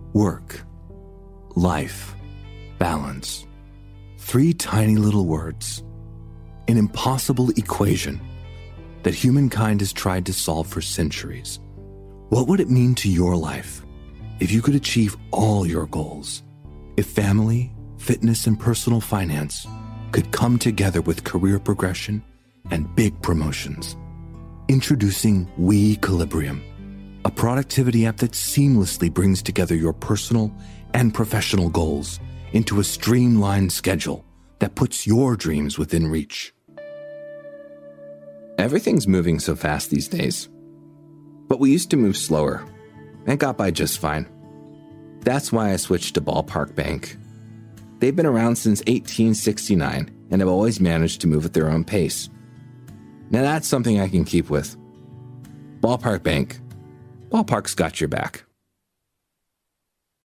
Work, life, balance. 3 tiny little words. An impossible equation that humankind has tried to solve for centuries. What would it mean to your life if you could achieve all your goals? If family, fitness, and personal finance could come together with career progression and big promotions? Introducing Weequilibrium, a productivity app that seamlessly brings together your personal and professional goals into a streamlined schedule that puts your dreams within reach. Everything's moving so fast these days, but we used to move slower and got by just fine. That's why I switched to Ballpark Bank. They've been around since 1869 and have always managed to move at their own pace. Now that's something I can keep with. Ballpark Bank. Ballpark's got your back.